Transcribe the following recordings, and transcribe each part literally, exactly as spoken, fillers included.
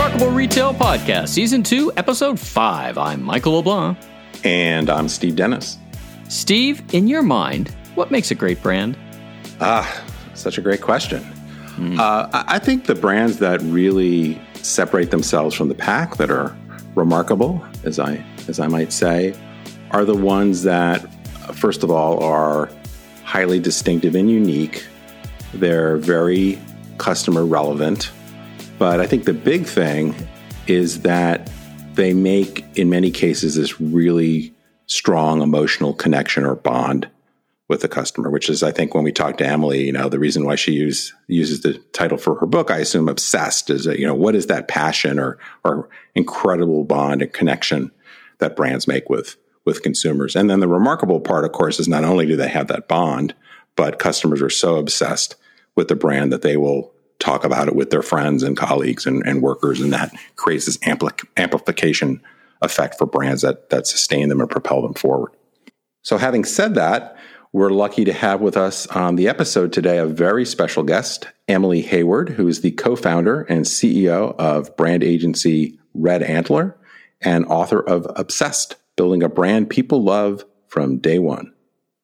Remarkable Retail Podcast, Season two, Episode five. I'm Michael LeBlanc. And I'm Steve Dennis. Steve, in your mind, what makes a great brand? Ah, such a great question. Mm. Uh, I think the brands that really separate themselves from the pack, that are remarkable, as I as I might say, are the ones that, first of all, are highly distinctive and unique. They're very customer relevant. But I think the big thing is that they make, in many cases, this really strong emotional connection or bond with the customer, which is, I think, when we talked to Emily, you know, the reason why she use, uses the title for her book, I assume, Obsessed, is that, you know, what is that passion or or incredible bond and connection that brands make with with consumers? And then the remarkable part, of course, is not only do they have that bond, but customers are so obsessed with the brand that they will talk about it with their friends and colleagues and, and workers, and that creates this ampli- amplification effect for brands that that sustain them and propel them forward. So having said that, we're lucky to have with us on the episode today a very special guest, Emily Hayward, who is the co-founder and C E O of brand agency Red Antler and author of Obsessed, Building a Brand People Love from Day One.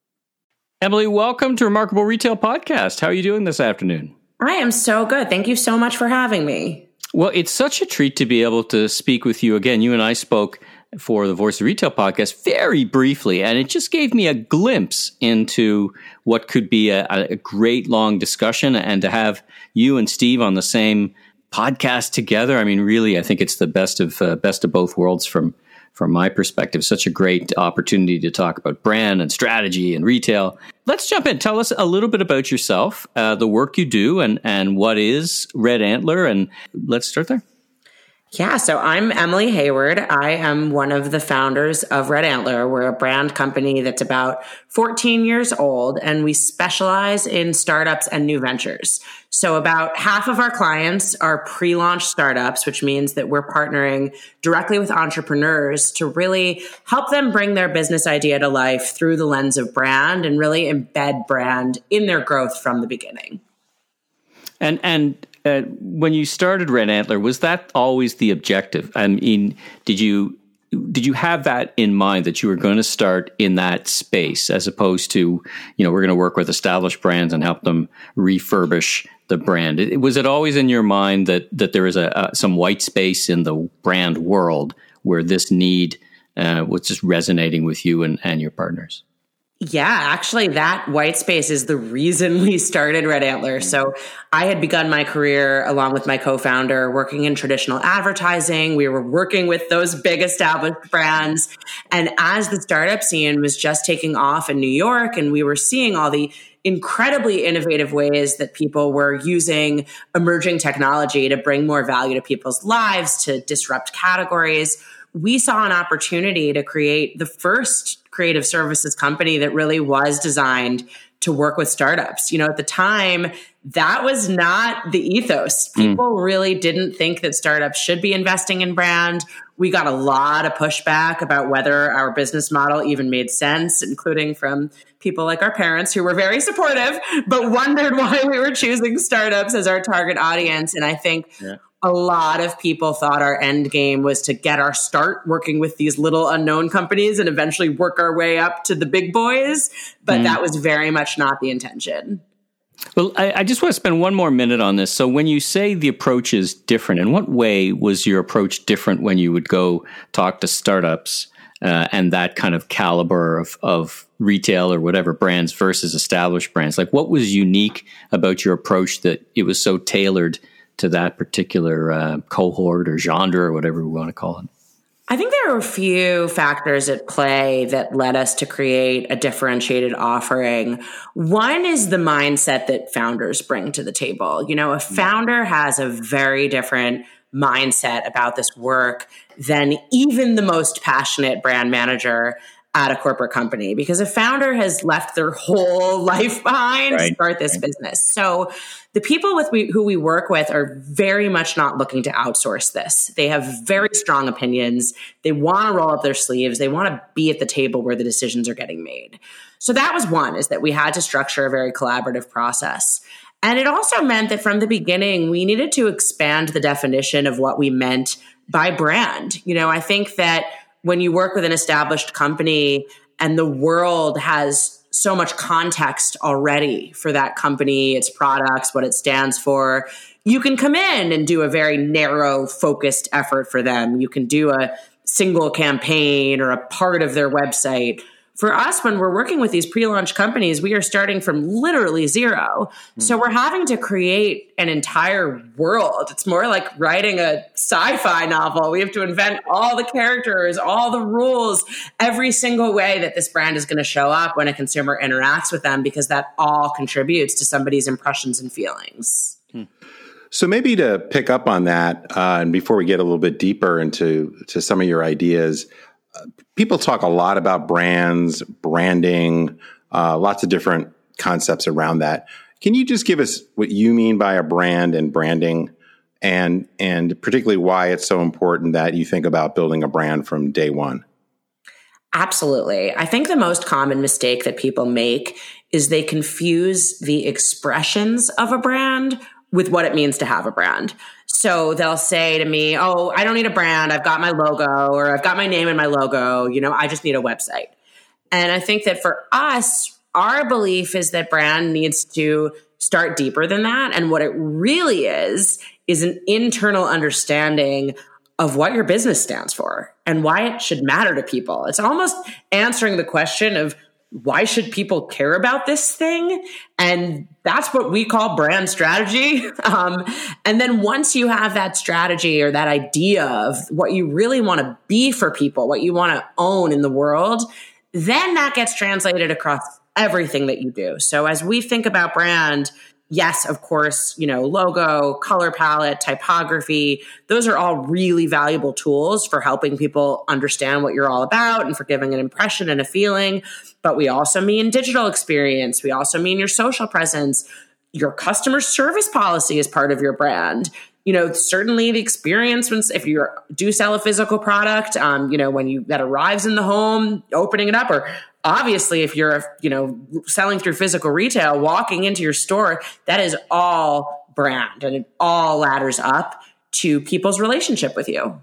Emily, welcome to Remarkable Retail Podcast. How are you doing this afternoon? I am so good. Thank you so much for having me. Well, it's such a treat to be able to speak with you again. You and I spoke for the Voice of Retail podcast very briefly, and it just gave me a glimpse into what could be a, a great long discussion. And to have you and Steve on the same podcast together, I mean, really, I think it's the best of uh, best of both worlds from from my perspective. Such a great opportunity to talk about brand and strategy and retail. Let's jump in. Tell us a little bit about yourself, uh, the work you do, and, and what is Red Antler. And let's start there. Yeah, so I'm Emily Hayward. I am one of the founders of Red Antler. We're a brand company that's about fourteen years old, and we specialize in startups and new ventures. So about half of our clients are pre-launch startups, which means that we're partnering directly with entrepreneurs to really help them bring their business idea to life through the lens of brand and really embed brand in their growth from the beginning. And and uh, when you started Red Antler, was that always the objective? I mean, did you did you have that in mind, that you were going to start in that space, as opposed to, you know, we're going to work with established brands and help them refurbish the brand? It, was it always in your mind that that there is a, a some white space in the brand world where this need uh, was just resonating with you and, and your partners? Yeah, actually, that white space is the reason we started Red Antler. So I had begun my career along with my co-founder working in traditional advertising. We were working with those big established brands. And as the startup scene was just taking off in New York, and we were seeing all the incredibly innovative ways that people were using emerging technology to bring more value to people's lives, to disrupt categories, we saw an opportunity to create the first creative services company that really was designed to work with startups. You know, at the time, that was not the ethos. People mm. really didn't think that startups should be investing in brand. We got a lot of pushback about whether our business model even made sense, including from people like our parents, who were very supportive, but wondered why we were choosing startups as our target audience. And I think yeah. a lot of people thought our end game was to get our start working with these little unknown companies and eventually work our way up to the big boys. But mm. that was very much not the intention. Well, I, I just want to spend one more minute on this. So when you say the approach is different, in what way was your approach different when you would go talk to startups uh, and that kind of caliber of, of retail or whatever brands versus established brands? Like, what was unique about your approach that it was so tailored to that particular uh, cohort or genre or whatever we want to call it? I think there are a few factors at play that led us to create a differentiated offering. One is the mindset that founders bring to the table. You know, a founder has a very different mindset about this work than even the most passionate brand manager at a corporate company, because a founder has left their whole life behind right. to start this right. business. So the people with we, who we work with are very much not looking to outsource this. They have very strong opinions. They want to roll up their sleeves. They want to be at the table where the decisions are getting made. So that was one, is that we had to structure a very collaborative process. And it also meant that from the beginning, we needed to expand the definition of what we meant by brand. You know, I think that when you work with an established company and the world has so much context already for that company, its products, what it stands for, you can come in and do a very narrow, focused effort for them. You can do a single campaign or a part of their website. For us, when we're working with these pre-launch companies, we are starting from literally zero. Mm. So we're having to create an entire world. It's more like writing a sci-fi novel. We have to invent all the characters, all the rules, every single way that this brand is going to show up when a consumer interacts with them, because that all contributes to somebody's impressions and feelings. Hmm. So maybe to pick up on that, uh, and before we get a little bit deeper into to some of your ideas, people talk a lot about brands, branding, uh, lots of different concepts around that. Can you just give us what you mean by a brand and branding, and and particularly why it's so important that you think about building a brand from day one? Absolutely. I think the most common mistake that people make is they confuse the expressions of a brand with what it means to have a brand. So they'll say to me, oh, I don't need a brand. I've got my logo, or I've got my name and my logo. You know, I just need a website. And I think that for us, our belief is that brand needs to start deeper than that. And what it really is, is an internal understanding of what your business stands for and why it should matter to people. It's almost answering the question of, why should people care about this thing? And that's what we call brand strategy. Um, and then once you have that strategy or that idea of what you really want to be for people, what you want to own in the world, then that gets translated across everything that you do. So as we think about brand, yes, of course, you know, logo, color palette, typography, those are all really valuable tools for helping people understand what you're all about and for giving an impression and a feeling. But we also mean digital experience. We also mean your social presence. Your customer service policy is part of your brand. You know, certainly the experience when, if you do sell a physical product, um, you know, when you, that arrives in the home, opening it up, or obviously if you're, you know, selling through physical retail, walking into your store, that is all brand, and it all ladders up to people's relationship with you.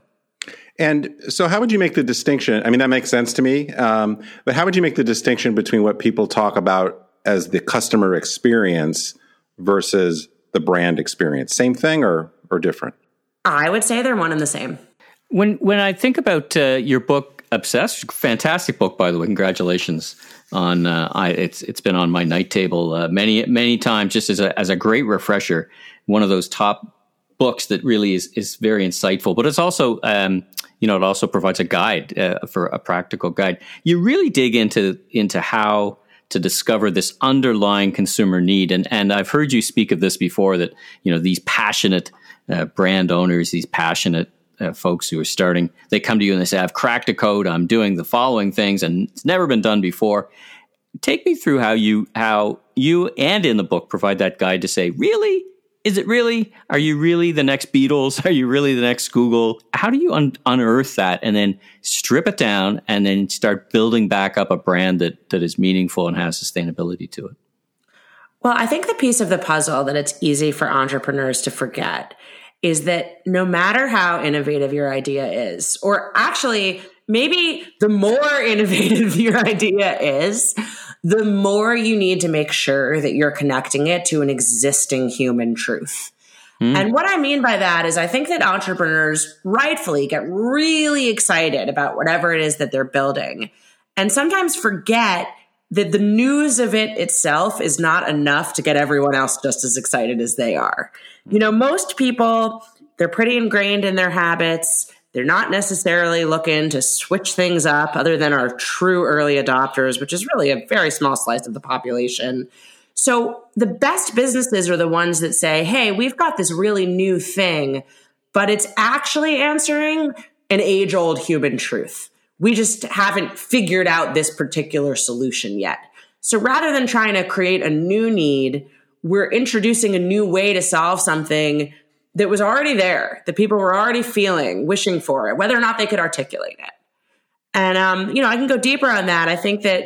And so how would you make the distinction? I mean, that makes sense to me. Um, but how would you make the distinction between what people talk about as the customer experience versus the brand experience? Same thing or or different? I would say they're one and the same. When when I think about uh, your book, Obsessed, fantastic book, by the way. Congratulations on uh, I, it's it's been on my night table uh, many many times, just as a as a great refresher. One of those top books that really is is very insightful, but it's also um, you know it also provides a guide uh, for a practical guide. You really dig into into how to discover this underlying consumer need, and and I've heard you speak of this before, that you know these passionate uh, brand owners, these passionate Uh, folks who are starting, they come to you and they say, I've cracked a code, I'm doing the following things, and it's never been done before. Take me through how you, how you and in the book provide that guide to say, really? Is it really? Are you really the next Beatles? Are you really the next Google? How do you un- unearth that and then strip it down and then start building back up a brand that, that is meaningful and has sustainability to it? Well, I think the piece of the puzzle that it's easy for entrepreneurs to forget is that no matter how innovative your idea is, or actually maybe the more innovative your idea is, the more you need to make sure that you're connecting it to an existing human truth. Mm. And what I mean by that is I think that entrepreneurs rightfully get really excited about whatever it is that they're building, and sometimes forget that the news of it itself is not enough to get everyone else just as excited as they are. You know, most people, they're pretty ingrained in their habits. They're not necessarily looking to switch things up, other than our true early adopters, which is really a very small slice of the population. So the best businesses are the ones that say, hey, we've got this really new thing, but it's actually answering an age-old human truth. We just haven't figured out this particular solution yet. So rather than trying to create a new need, we're introducing a new way to solve something that was already there, that people were already feeling, wishing for it, whether or not they could articulate it. And, um, you know, I can go deeper on that. I think that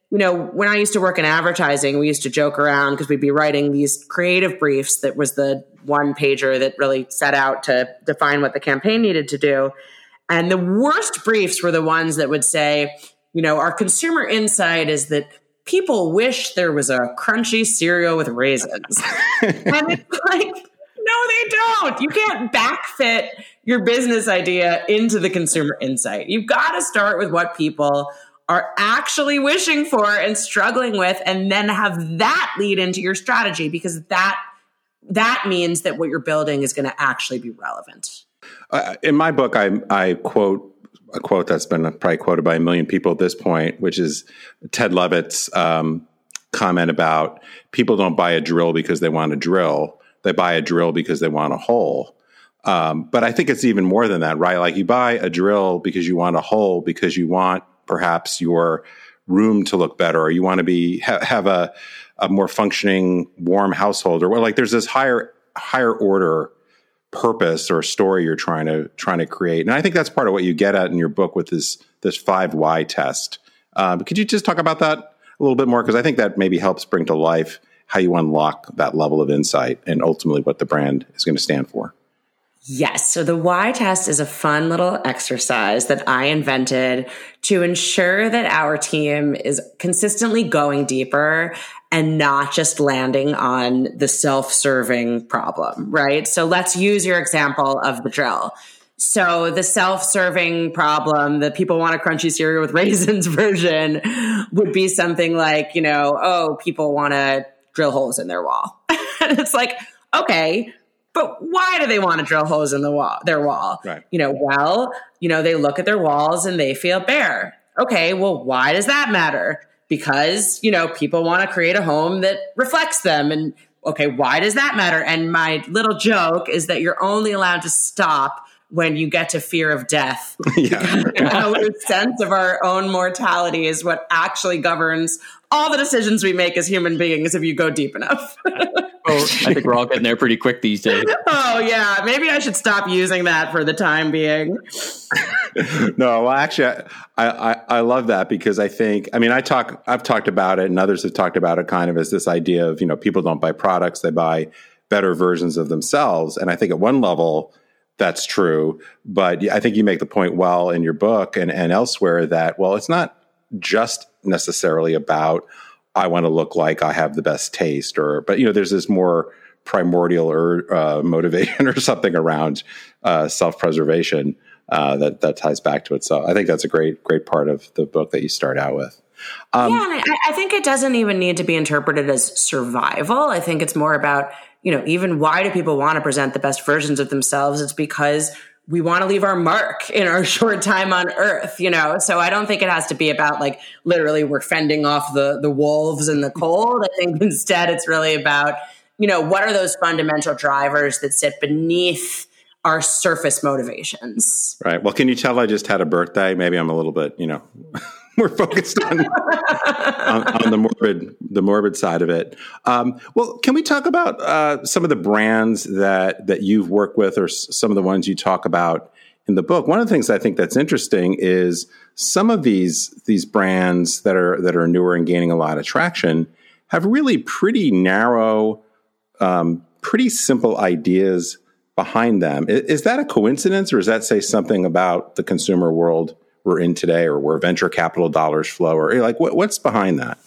you know, when I used to work in advertising, we used to joke around because we'd be writing these creative briefs that was the one pager that really set out to define what the campaign needed to do. And the worst briefs were the ones that would say, you know, our consumer insight is that people wish there was a crunchy cereal with raisins. And it's like, no, they don't. You can't backfit your business idea into the consumer insight. You've got to start with what people are actually wishing for and struggling with, and then have that lead into your strategy, because that that means that what you're building is going to actually be relevant. Uh, in my book, I, I quote a quote that's been probably quoted by a million people at this point, which is Ted Levitt's um, comment about people don't buy a drill because they want a drill. They buy a drill because they want a hole. Um, but I think it's even more than that, right? Like you buy a drill because you want a hole, because you want perhaps your room to look better, or you want to be ha- have a, a more functioning, warm household, or well, like there's this higher higher order purpose or story you're trying to trying to create. And I think that's part of what you get at in your book with this this five why test. Um, could you just talk about that a little bit more? Because I think that maybe helps bring to life how you unlock that level of insight and ultimately what the brand is going to stand for. Yes. So the why test is a fun little exercise that I invented to ensure that our team is consistently going deeper and not just landing on the self-serving problem, right? So let's use your example of the drill. So the self-serving problem, the people want a crunchy cereal with raisins version would be something like, you know, oh, people want to drill holes in their wall. And it's like, okay, but why do they want to drill holes in the wall, their wall? Right. You know, well, you know, they look at their walls and they feel bare. Okay, well, why does that matter? Because, you know, people want to create a home that reflects them. And okay, why does that matter? And my little joke is that you're only allowed to stop when you get to fear of death. Yeah. Our sense of our own mortality is what actually governs all the decisions we make as human beings if you go deep enough. Oh, I think we're all getting there pretty quick these days. Oh, yeah. Maybe I should stop using that for the time being. No, well, actually, I, I, I love that because I think, I mean, I talk, I've talked about it and others have talked about it kind of as this idea of, you know, people don't buy products, they buy better versions of themselves. And I think at one level, that's true. But I think you make the point well in your book and, and elsewhere that, well, it's not just necessarily about, I want to look like I have the best taste, or, but, you know, there's this more primordial or uh, motivation or something around uh, self-preservation uh, that, that ties back to it. So I think that's a great, great part of the book that you start out with. Um, yeah, and I, I think it doesn't even need to be interpreted as survival. I think it's more about, you know, even why do people want to present the best versions of themselves? It's because we want to leave our mark in our short time on earth, you know? So I don't think it has to be about like literally we're fending off the, the wolves and the cold. I think instead it's really about, you know, what are those fundamental drivers that sit beneath our surface motivations? Right. Well, can you tell I just had a birthday? Maybe I'm a little bit, you know, more focused on, on, on the morbid, the morbid side of it. Um, well, can we talk about uh, some of the brands that that you've worked with, or s- some of the ones you talk about in the book? One of the things I think that's interesting is some of these these brands that are that are newer and gaining a lot of traction have really pretty narrow, um, pretty simple ideas behind them. Is, is that a coincidence, or does that say something about the consumer world we're in today, or where venture capital dollars flow, or like what, what's behind that?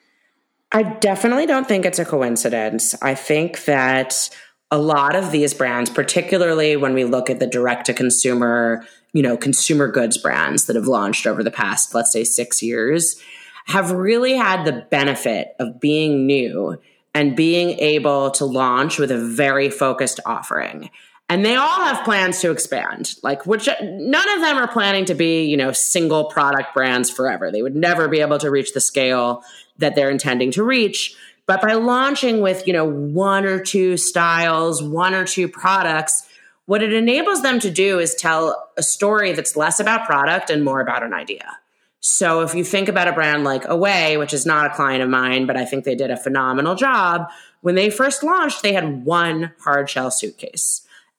I definitely don't think it's a coincidence. I think that a lot of these brands, particularly when we look at the direct to consumer, you know, consumer goods brands that have launched over the past, let's say six years, have really had the benefit of being new and being able to launch with a very focused offering. And they all have plans to expand, like which none of them are planning to be, you know, single product brands forever. They would never be able to reach the scale that they're intending to reach. But by launching with, you know, one or two styles, one or two products, what it enables them to do is tell a story that's less about product and more about an idea. So if you think about a brand like Away, which is not a client of mine, but I think they did a phenomenal job. When they first launched, they had one hard shell suitcase.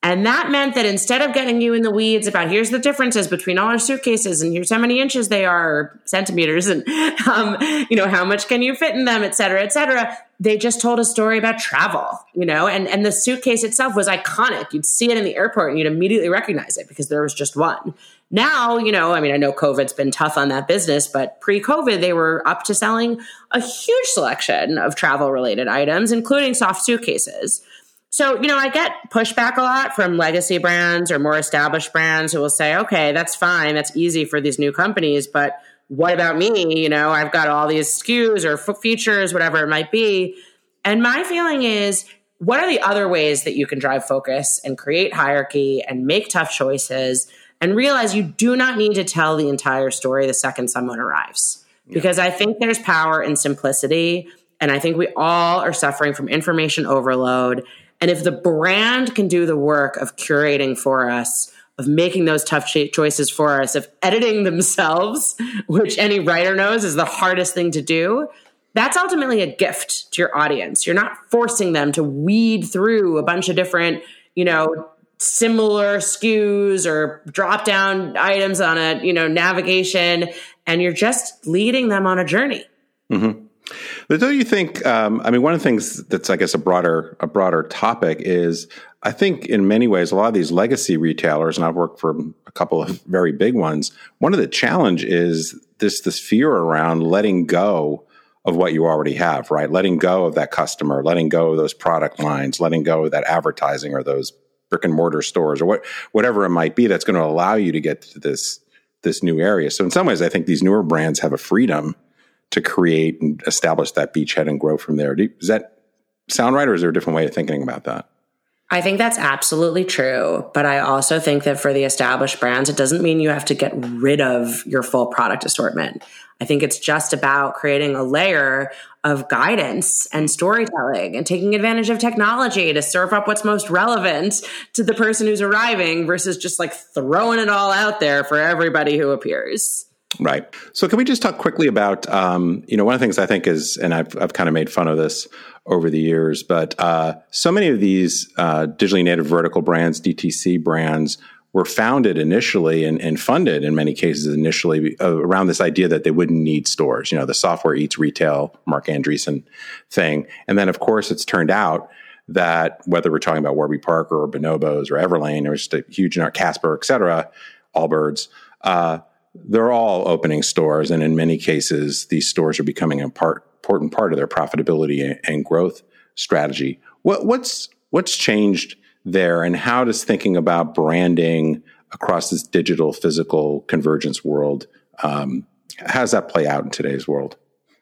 And that meant that instead of getting you in the weeds about here's the differences between all our suitcases and here's how many inches they are, or centimeters, and um, you know, how much can you fit in them, et cetera, et cetera, they just told a story about travel, you know, and, and the suitcase itself was iconic. You'd see it in the airport and you'd immediately recognize it because there was just one. Now, you know, I mean, I know COVID's been tough on that business, but pre-COVID, they were up to selling a huge selection of travel-related items, including soft suitcases. So, you know, I get pushback a lot from legacy brands or more established brands who will say, okay, that's fine. That's easy for these new companies. But what about me? You know, I've got all these S K Us or f- features, whatever it might be. And my feeling is, what are the other ways that you can drive focus and create hierarchy and make tough choices and realize you do not need to tell the entire story the second someone arrives? Yeah. Because I think there's power in simplicity. And I think we all are suffering from information overload. And if the brand can do the work of curating for us, of making those tough choices for us, of editing themselves, which any writer knows is the hardest thing to do, that's ultimately a gift to your audience. You're not forcing them to weed through a bunch of different, you know, similar S K Us or drop down items on a, you know, navigation, and you're just leading them on a journey. Mm-hmm. But don't you think, um, I mean, one of the things that's, I guess, a broader a broader topic is, I think in many ways, a lot of these legacy retailers, and I've worked for a couple of very big ones, one of the challenge is this, this fear around letting go of what you already have, right? Letting go of that customer, letting go of those product lines, letting go of that advertising or those brick and mortar stores or what, whatever it might be that's going to allow you to get to this, this new area. So in some ways, I think these newer brands have a freedom to create and establish that beachhead and grow from there. Do, does that sound right, or is there a different way of thinking about that? I think that's absolutely true. But I also think that for the established brands, it doesn't mean you have to get rid of your full product assortment. I think it's just about creating a layer of guidance and storytelling and taking advantage of technology to serve up what's most relevant to the person who's arriving versus just like throwing it all out there for everybody who appears. Right. So can we just talk quickly about, um, you know, one of the things I think is, and I've, I've kind of made fun of this over the years, but uh, so many of these uh, digitally native vertical brands, D T C brands, were founded initially and, and funded in many cases initially uh, around this idea that they wouldn't need stores, you know, the software eats retail, Mark Andreessen thing. And then, of course, it's turned out that whether we're talking about Warby Parker or Bonobos or Everlane or just a huge, Casper, et cetera, Allbirds, uh, they're all opening stores. And in many cases, these stores are becoming an part, important part of their profitability and growth strategy. What, what's, what's changed there, and how does thinking about branding across this digital physical convergence world, um, how does that play out in today's world?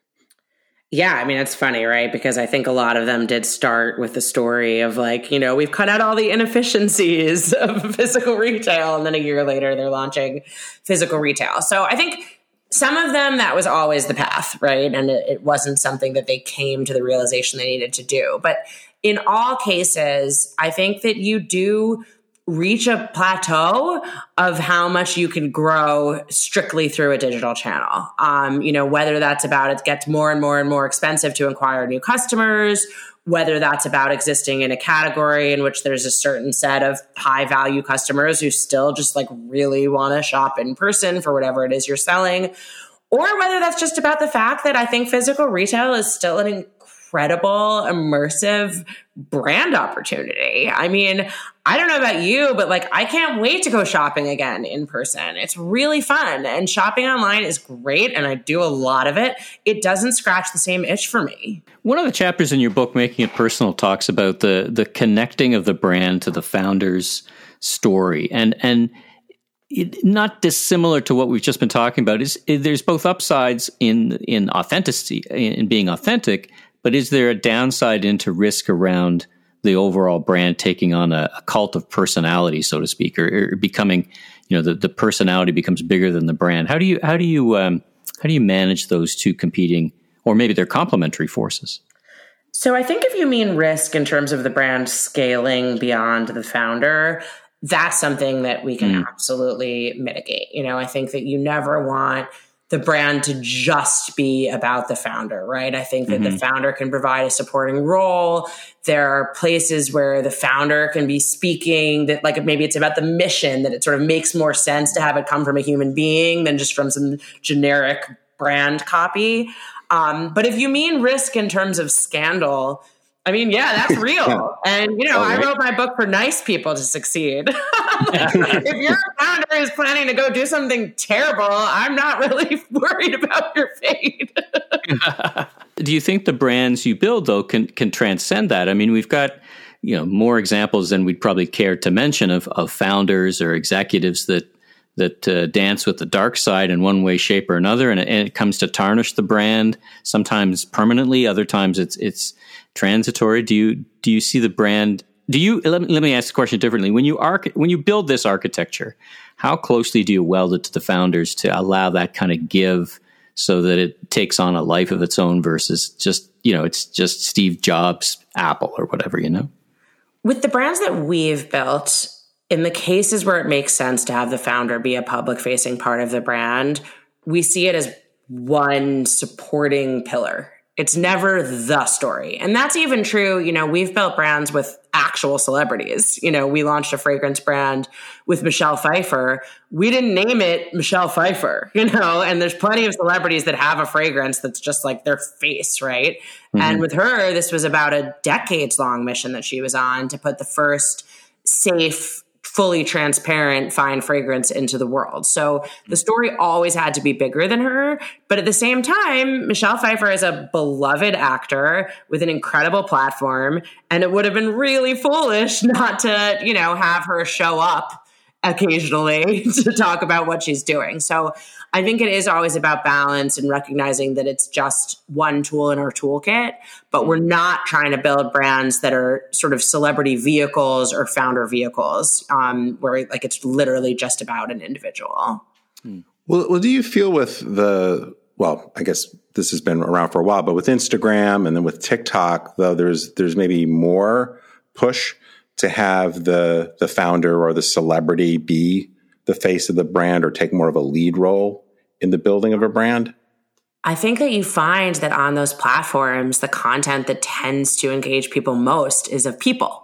Yeah, I mean, it's funny, right? Because I think a lot of them did start with the story of like, you know, we've cut out all the inefficiencies of physical retail. And then a year later, they're launching physical retail. So I think some of them, that was always the path, right? And it, it wasn't something that they came to the realization they needed to do. But in all cases, I think that you do reach a plateau of how much you can grow strictly through a digital channel. Um, you know, whether that's about it gets more and more and more expensive to acquire new customers, whether that's about existing in a category in which there's a certain set of high value customers who still just like really want to shop in person for whatever it is you're selling, or whether that's just about the fact that I think physical retail is still an incredible, immersive brand opportunity. I mean, I don't know about you, but like, I can't wait to go shopping again in person. It's really fun. And shopping online is great. And I do a lot of it. It doesn't scratch the same itch for me. One of the chapters in your book, Making It Personal, talks about the the connecting of the brand to the founder's story. And, and it, not dissimilar to what we've just been talking about, is, is there's both upsides in, in authenticity, in being authentic, but is there a downside into risk around the overall brand taking on a, a cult of personality, so to speak, or, or becoming, you know, the, the personality becomes bigger than the brand? How do you how do you um, how do you manage those two competing, or maybe they're complementary forces? So I think if you mean risk in terms of the brand scaling beyond the founder, that's something that we can mm. absolutely mitigate. You know, I think that you never want the brand to just be about the founder, right? I think that mm-hmm. the founder can provide a supporting role. There are places where the founder can be speaking that, like, maybe it's about the mission, that it sort of makes more sense to have it come from a human being than just from some generic brand copy. Um, but if you mean risk in terms of scandal, I mean, yeah, that's real. And, you know, right. I wrote my book for nice people to succeed. If your founder is planning to go do something terrible, I'm not really worried about your fate. Do you think the brands you build, though, can can transcend that? I mean, we've got, you know, more examples than we'd probably care to mention of, of founders or executives that that uh, dance with the dark side in one way, shape, or another, and it, and it comes to tarnish the brand, sometimes permanently, other times it's it's transitory. Do you do you see the brand? Do you let me, let me ask the question differently. When you arch, when you build this architecture, how closely do you weld it to the founders to allow that kind of give, so that it takes on a life of its own versus just, you know, it's just Steve Jobs' Apple or whatever, you know? With the brands that we've built, in the cases where it makes sense to have the founder be a public-facing part of the brand, we see it as one supporting pillar. It's never the story. And that's even true. You know, we've built brands with actual celebrities. You know, we launched a fragrance brand with Michelle Pfeiffer. We didn't name it Michelle Pfeiffer, you know, and there's plenty of celebrities that have a fragrance that's just like their face, right? Mm-hmm. And with her, this was about a decades-long mission that she was on to put the first safe, fully transparent, fine fragrance into the world. So the story always had to be bigger than her. But at the same time, Michelle Pfeiffer is a beloved actor with an incredible platform. And it would have been really foolish not to, you know, have her show up occasionally to talk about what she's doing. So I think it is always about balance and recognizing that it's just one tool in our toolkit, but we're not trying to build brands that are sort of celebrity vehicles or founder vehicles, um, where like it's literally just about an individual. Hmm. Well, well, do you feel with the, well, I guess this has been around for a while, but with Instagram and then with TikTok, though, there's there's maybe more push to have the the founder or the celebrity be the face of the brand or take more of a lead role in the building of a brand? I think that you find that on those platforms, the content that tends to engage people most is of people.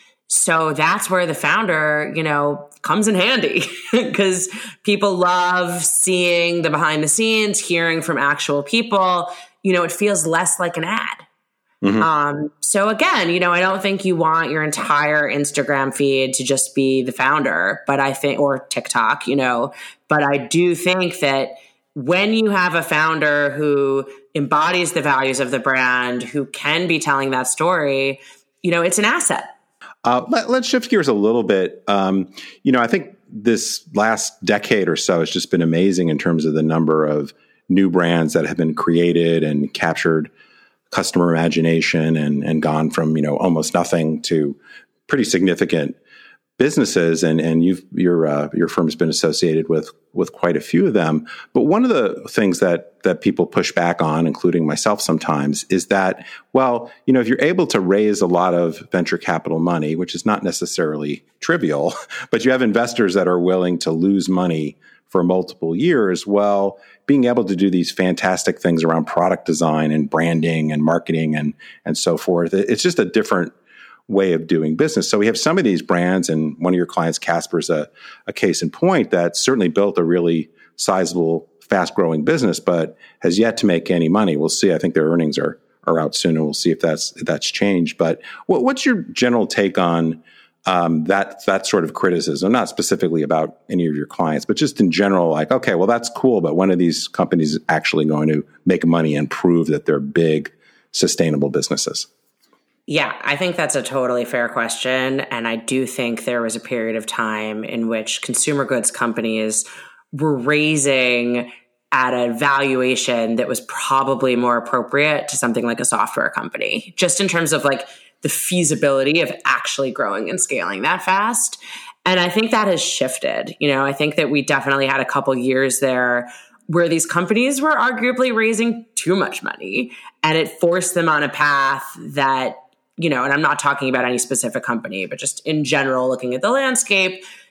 So that's where the founder, you know, comes in handy because people love seeing the behind the scenes, hearing from actual people. You know, it feels less like an ad. Mm-hmm. Um, so again, you know, I don't think you want your entire Instagram feed to just be the founder, but I think, or TikTok, you know, but I do think that when you have a founder who embodies the values of the brand, who can be telling that story, you know, it's an asset. Uh, let, let's shift gears a little bit. Um, you know, I think this last decade or so has just been amazing in terms of the number of new brands that have been created and captured customer imagination and, and gone from, you know, almost nothing to pretty significant businesses. And, and you've, your, uh, your firm's been associated with, with quite a few of them. But one of the things that, that people push back on, including myself sometimes, is that, well, you know, if you're able to raise a lot of venture capital money, which is not necessarily trivial, but you have investors that are willing to lose money for multiple years, well, being able to do these fantastic things around product design and branding and marketing and, and so forth, it's just a different way of doing business. So we have some of these brands, and one of your clients, Casper's a, a case in point, that certainly built a really sizable, fast-growing business, but has yet to make any money. We'll see. I think their earnings are are out soon, and we'll see if that's if that's changed. But what, what's your general take on Um, that that sort of criticism, not specifically about any of your clients, but just in general, like, okay, well, that's cool, but when are these companies actually going to make money and prove that they're big, sustainable businesses? Yeah, I think that's a totally fair question. And I do think there was a period of time in which consumer goods companies were raising at a valuation that was probably more appropriate to something like a software company, just in terms of like the feasibility of actually growing and scaling that fast. And I think that has shifted. You know, I think that we definitely had a couple years there where these companies were arguably raising too much money, and it forced them on a path that, you know, and I'm not talking about any specific company, but just in general, looking at the landscape,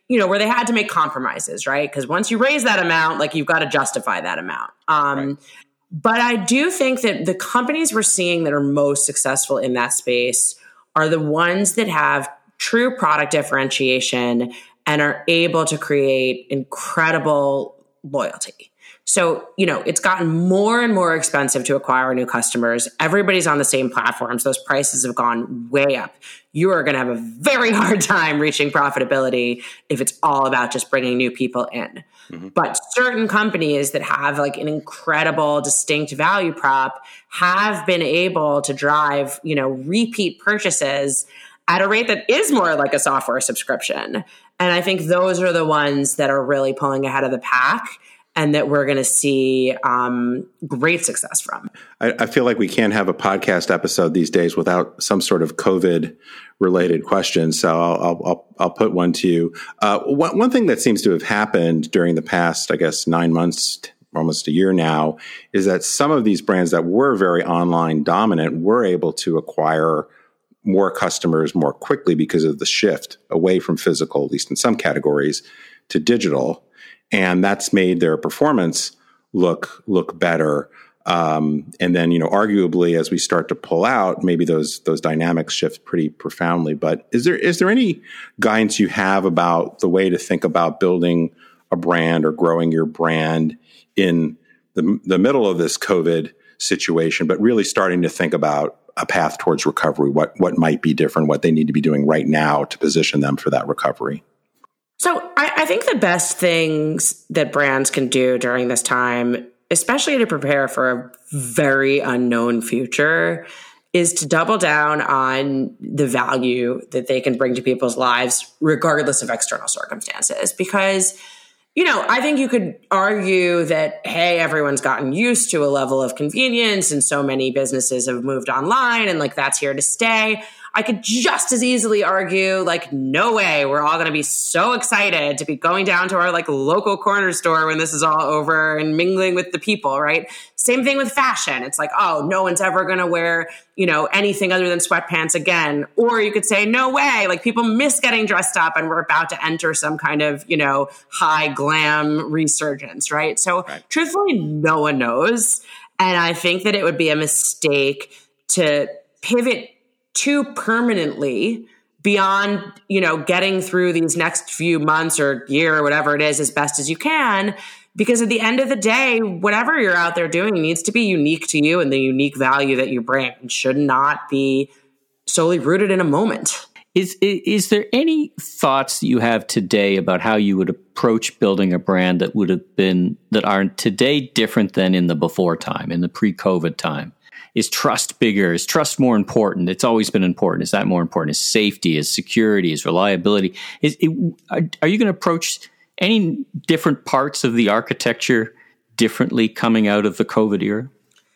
you know, where they had to make compromises, right? Because once you raise that amount, like you've got to justify that amount. Um, right. But I do think that the companies we're seeing that are most successful in that space are the ones that have true product differentiation and are able to create incredible loyalty. So, you know, it's gotten more and more expensive to acquire new customers. Everybody's on the same platforms. Those prices have gone way up. You are going to have a very hard time reaching profitability if it's all about just bringing new people in. Mm-hmm. But certain companies that have like an incredible, distinct value prop have been able to drive, you know, repeat purchases at a rate that is more like a software subscription. And I think those are the ones that are really pulling ahead of the pack, and that we're going to see um, great success from. I, I feel like we can't have a podcast episode these days without some sort of COVID-related question. So I'll, I'll, I'll put one to you. Uh, one, one thing that seems to have happened during the past, I guess, nine months, almost a year now, is that some of these brands that were very online dominant were able to acquire more customers more quickly because of the shift away from physical, at least in some categories, to digital. And that's made their performance look look better. Um, and then, you know, arguably, as we start to pull out, maybe those those dynamics shift pretty profoundly. But is there is there any guidance you have about the way to think about building a brand or growing your brand in the, the middle of this COVID situation, but really starting to think about a path towards recovery? What what might be different? What they need to be doing right now to position them for that recovery? So I, I think the best things that brands can do during this time, especially to prepare for a very unknown future, is to double down on the value that they can bring to people's lives, regardless of external circumstances. Because, you know, I think you could argue that, hey, everyone's gotten used to a level of convenience and so many businesses have moved online and like that's here to stay. I could just as easily argue, like, no way, we're all going to be so excited to be going down to our like local corner store when this is all over and mingling with the people, right? Same thing with fashion. It's like, oh, no one's ever going to wear, you know, anything other than sweatpants again. Or you could say, no way, like people miss getting dressed up and we're about to enter some kind of, you know, high glam resurgence, right? So right. Truthfully, no one knows. And I think that it would be a mistake to pivot too permanently beyond, you know, getting through these next few months or year or whatever it is as best as you can. Because at the end of the day, whatever you're out there doing needs to be unique to you and the unique value that you bring. It should not be solely rooted in a moment. Is, is there any thoughts that you have today about how you would approach building a brand that would have been, that are today different than in the before time, in the pre-COVID time? Is trust bigger? Is trust more important? It's always been important. Is that more important? Is safety? Is security? Is reliability? Is it, are you going to approach any different parts of the architecture differently coming out of the COVID era?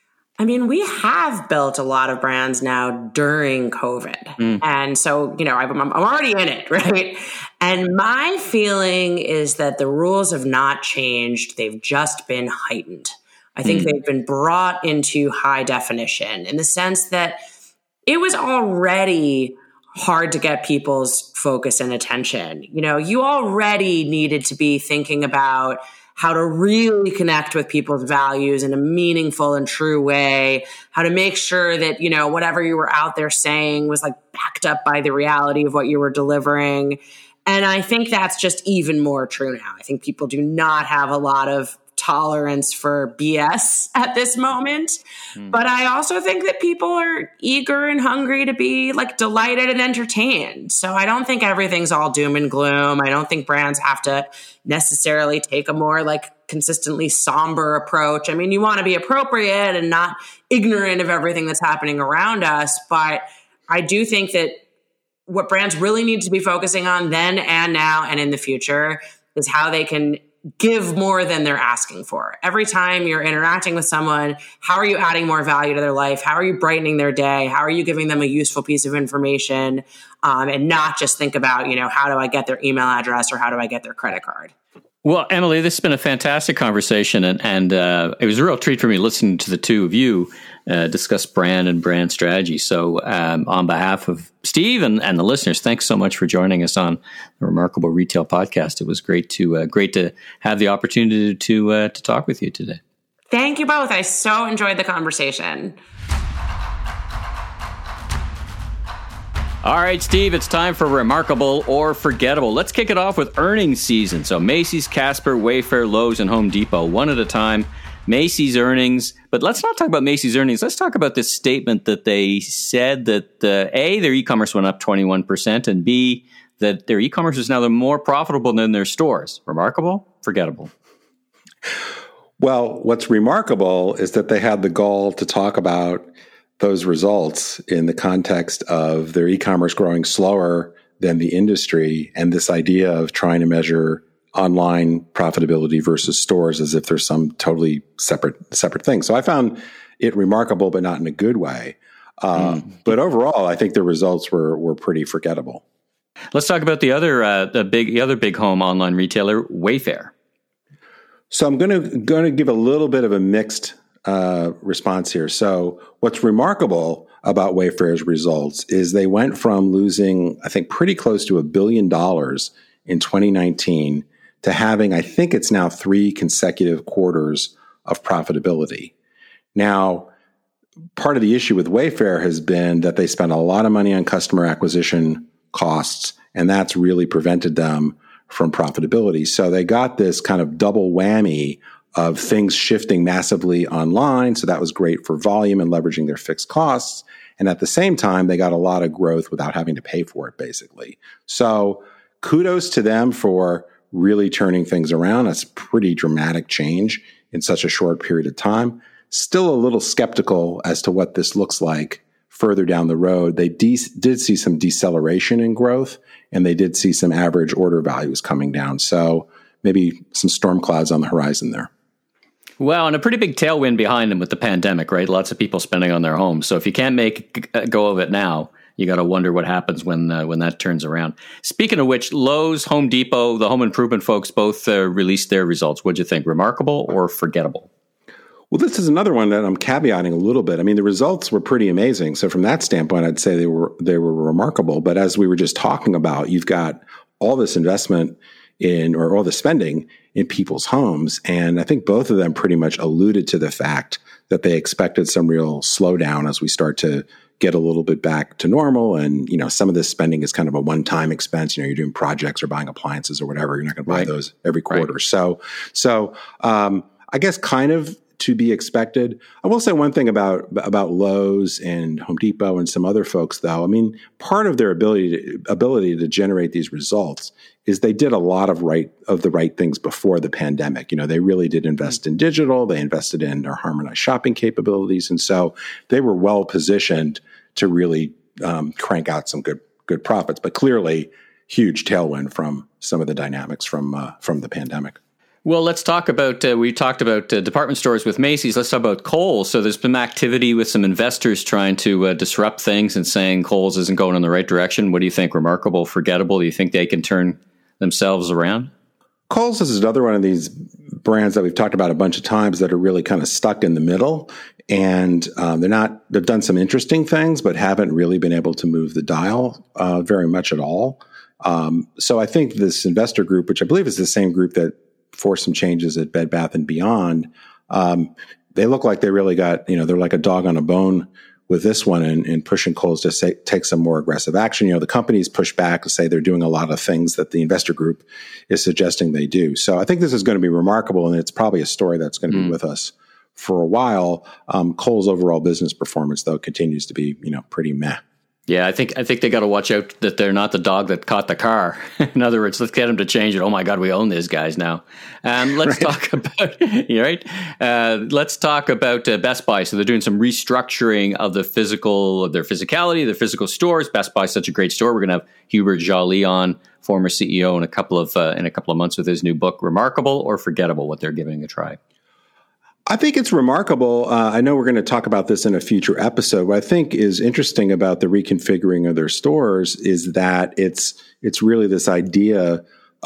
I mean, we have built a lot of brands now during COVID. Mm. And so, you know, I'm, I'm already in it, right? And my feeling is that the rules have not changed. They've just been heightened. I think mm. they've been brought into high definition in the sense that it was already hard to get people's focus and attention. You know, you already needed to be thinking about how to really connect with people's values in a meaningful and true way, how to make sure that, you know, whatever you were out there saying was like backed up by the reality of what you were delivering. And I think that's just even more true now. I think people do not have a lot of tolerance for B S at this moment. Mm. But I also think that people are eager and hungry to be like delighted and entertained. So I don't think everything's all doom and gloom. I don't think brands have to necessarily take a more like consistently somber approach. I mean, you want to be appropriate and not ignorant of everything that's happening around us. But I do think that what brands really need to be focusing on then and now and in the future is how they can give more than they're asking for. Every time you're interacting with someone, how are you adding more value to their life? How are you brightening their day? How are you giving them a useful piece of information? Um, and not just think about, you know, how do I get their email address or how do I get their credit card? Well, Emily, this has been a fantastic conversation, and, and uh, it was a real treat for me listening to the two of you uh, discuss brand and brand strategy. So um, on behalf of Steve and, and the listeners, thanks so much for joining us on the Remarkable Retail Podcast. It was great to uh, great to have the opportunity to uh, to talk with you today. Thank you both. I so enjoyed the conversation. All right, Steve, it's time for Remarkable or Forgettable. Let's kick it off with earnings season. So Macy's, Casper, Wayfair, Lowe's, and Home Depot, one at a time. Macy's earnings, but let's not talk about Macy's earnings. Let's talk about this statement that they said that, uh, A, their e-commerce went up twenty-one percent, and B, that their e-commerce is now more profitable than their stores. Remarkable? Forgettable? Well, what's remarkable is that they had the gall to talk about those results in the context of their e-commerce growing slower than the industry, and this idea of trying to measure online profitability versus stores as if there's some totally separate separate thing. So I found it remarkable, but not in a good way. Uh, mm. But overall, I think the results were were pretty forgettable. Let's talk about the other uh, the big the other big home online retailer, Wayfair. So I'm going to going to give a little bit of a mixed Uh, response here. So what's remarkable about Wayfair's results is they went from losing, I think, pretty close to a billion dollars in twenty nineteen to having, I think it's now three consecutive quarters of profitability. Now, part of the issue with Wayfair has been that they spend a lot of money on customer acquisition costs, and that's really prevented them from profitability. So they got this kind of double whammy of things shifting massively online. So that was great for volume and leveraging their fixed costs. And at the same time, they got a lot of growth without having to pay for it, basically. So kudos to them for really turning things around. That's a pretty dramatic change in such a short period of time. Still a little skeptical as to what this looks like further down the road. They de- did see some deceleration in growth, and they did see some average order values coming down. So maybe some storm clouds on the horizon there. Well, and a pretty big tailwind behind them with the pandemic, right? Lots of people spending on their homes. So if you can't make a go of it now, you got to wonder what happens when uh, when that turns around. Speaking of which, Lowe's, Home Depot, the home improvement folks both uh, released their results. What'd you think? Remarkable or forgettable? Well, this is another one that I'm caveating a little bit. I mean, the results were pretty amazing. So from that standpoint, I'd say they were they were remarkable. But as we were just talking about, you've got all this investment in, or all the spending in people's homes. And I think both of them pretty much alluded to the fact that they expected some real slowdown as we start to get a little bit back to normal. And, you know, some of this spending is kind of a one-time expense. You know, you're doing projects or buying appliances or whatever. You're not going to buy right. those every quarter. Right. So, so, um, I guess kind of to be expected. I will say one thing about about Lowe's and Home Depot and some other folks, though. I mean, part of their ability to, ability to generate these results is they did a lot of right of the right things before the pandemic. You know, they really did invest mm-hmm. in digital. They invested in their harmonized shopping capabilities, and so they were well positioned to really um, crank out some good good profits. But clearly, huge tailwind from some of the dynamics from uh, from the pandemic. Well, let's talk about, uh, we talked about uh, department stores with Macy's. Let's talk about Kohl's. So there's been activity with some investors trying to uh, disrupt things and saying Kohl's isn't going in the right direction. What do you think? Remarkable, forgettable? Do you think they can turn themselves around? Kohl's is another one of these brands that we've talked about a bunch of times that are really kind of stuck in the middle. And um, they're not, they've done some interesting things, but haven't really been able to move the dial uh, very much at all. Um, so I think this investor group, which I believe is the same group that forced some changes at Bed Bath and Beyond, um, they look like they really got, you know, they're like a dog on a bone with this one and, and pushing Kohl's to say, take some more aggressive action. You know, the companies push back to say they're doing a lot of things that the investor group is suggesting they do. So I think this is going to be remarkable, and it's probably a story that's going to mm. be with us for a while. Um, Kohl's overall business performance, though, continues to be, you know, pretty meh. Yeah, I think I think they got to watch out that they're not the dog that caught the car. In other words, let's get them to change it. Oh my God, we own these guys now. Um, let's right. talk about you right. Uh, let's talk about uh, Best Buy. So they're doing some restructuring of the physical, of their physicality, their physical stores. Best Buy is such a great store. We're going to have Hubert Joly on, former C E O, in a couple of uh, in a couple of months with his new book. Remarkable or forgettable? What they're giving a try. I think it's remarkable. Uh, I know we're going to talk about this in a future episode. What I think is interesting about the reconfiguring of their stores is that it's it's really this idea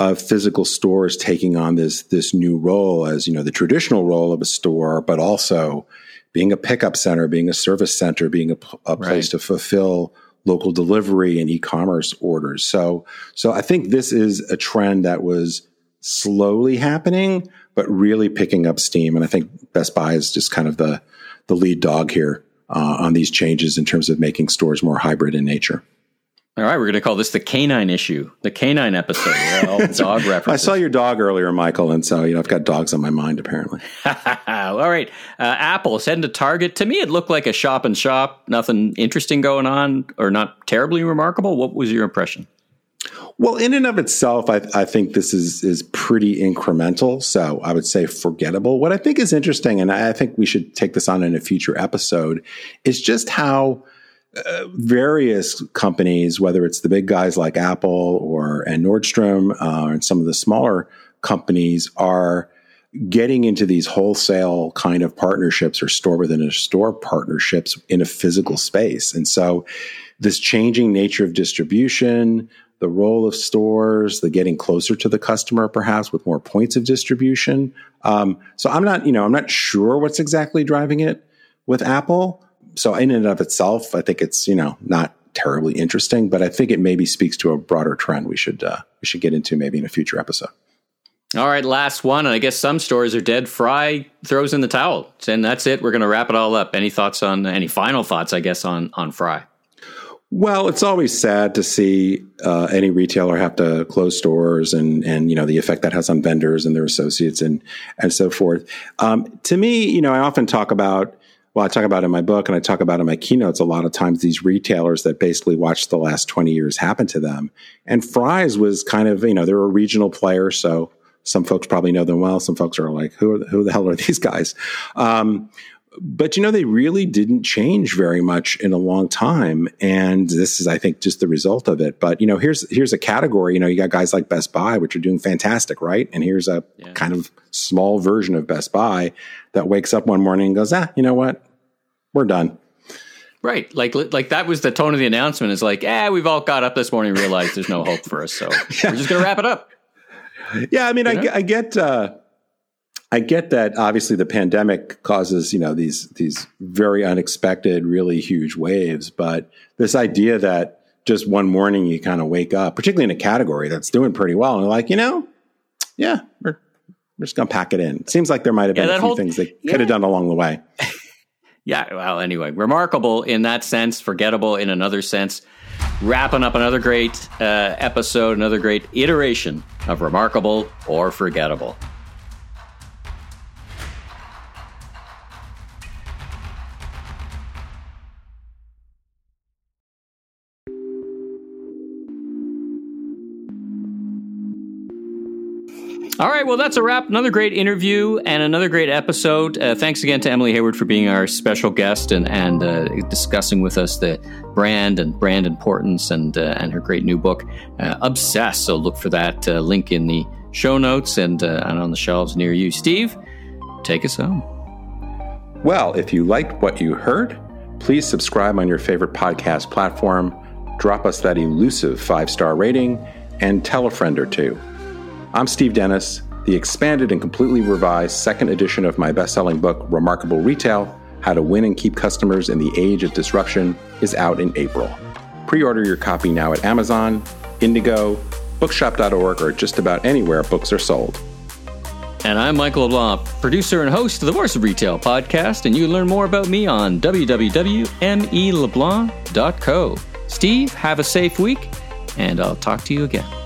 of physical stores taking on this this new role as, you know, the traditional role of a store, but also being a pickup center, being a service center, being a, a place right. to fulfill local delivery and e-commerce orders. So, so I think this is a trend that was slowly happening, but really picking up steam. And I think Best Buy is just kind of the, the lead dog here uh, on these changes in terms of making stores more hybrid in nature. All right, we're going to call this the canine issue, the canine episode. All dog references. I saw your dog earlier, Michael, and so you know I've got dogs on my mind apparently. All right, uh, Apple is heading to Target. To me, it looked like a shop and shop. Nothing interesting going on, or not terribly remarkable. What was your impression? Well, in and of itself, I, I think this is is pretty incremental. So I would say forgettable. What I think is interesting, and I think we should take this on in a future episode, is just how Uh, various companies, whether it's the big guys like Apple or and Nordstrom uh, and some of the smaller companies, are getting into these wholesale kind of partnerships or store within a store partnerships in a physical space. And so this changing nature of distribution, the role of stores, the getting closer to the customer, perhaps with more points of distribution. Um, so I'm not, you know, I'm not sure what's exactly driving it with Apple. So in and of itself, I think it's, you know, not terribly interesting, but I think it maybe speaks to a broader trend we should uh, we should get into maybe in a future episode. All right, last one. And I guess some stores are dead. Fry throws in the towel. And that's it. We're going to wrap it all up. Any thoughts on, any final thoughts, I guess, on, on Fry? Well, it's always sad to see uh, any retailer have to close stores and, and, you know, the effect that has on vendors and their associates and, and so forth. Um, to me, you know, I often talk about, well, I talk about in my book and I talk about in my keynotes a lot of times these retailers that basically watched the last twenty years happen to them. And Fry's was kind of, you know, they're a regional player. So some folks probably know them well. Some folks are like, who, are the, who the hell are these guys? Um, but, you know, they really didn't change very much in a long time. And this is, I think, just the result of it. But, you know, here's here's a category, you know, you got guys like Best Buy, which are doing fantastic, right? And here's a yeah. kind of small version of Best Buy that wakes up one morning and goes, ah, you know what? We're done. Right. Like like that was the tone of the announcement is like, ah, we've all got up this morning and realized there's no hope for us. So yeah. we're just going to wrap it up. Yeah. I mean, I, I get, uh, I get that obviously the pandemic causes, you know, these, these very unexpected, really huge waves. But this idea that just one morning you kind of wake up, particularly in a category that's doing pretty well, and like, you know, yeah, we're, we're just going to pack it in. It seems like there might have been yeah, a few whole, things they yeah. could have done along the way. Yeah. Well, anyway, remarkable in that sense, forgettable in another sense. Wrapping up another great uh, episode, another great iteration of Remarkable or Forgettable. All right, well, that's a wrap. Another great interview and another great episode. Uh, thanks again to Emily Hayward for being our special guest and, and uh, discussing with us the brand and brand importance and uh, and her great new book, uh, Obsessed. So look for that uh, link in the show notes and, uh, and on the shelves near you. Steve, take us home. Well, if you liked what you heard, please subscribe on your favorite podcast platform, drop us that elusive five-star rating, and tell a friend or two. I'm Steve Dennis. The expanded and completely revised second edition of my best-selling book, Remarkable Retail, How to Win and Keep Customers in the Age of Disruption, is out in April. Pre-order your copy now at Amazon, Indigo, bookshop dot org, or just about anywhere books are sold. And I'm Michael LeBlanc, producer and host of the Voice of Retail podcast, and you can learn more about me on w w w dot m e leblanc dot co. Steve, have a safe week, and I'll talk to you again.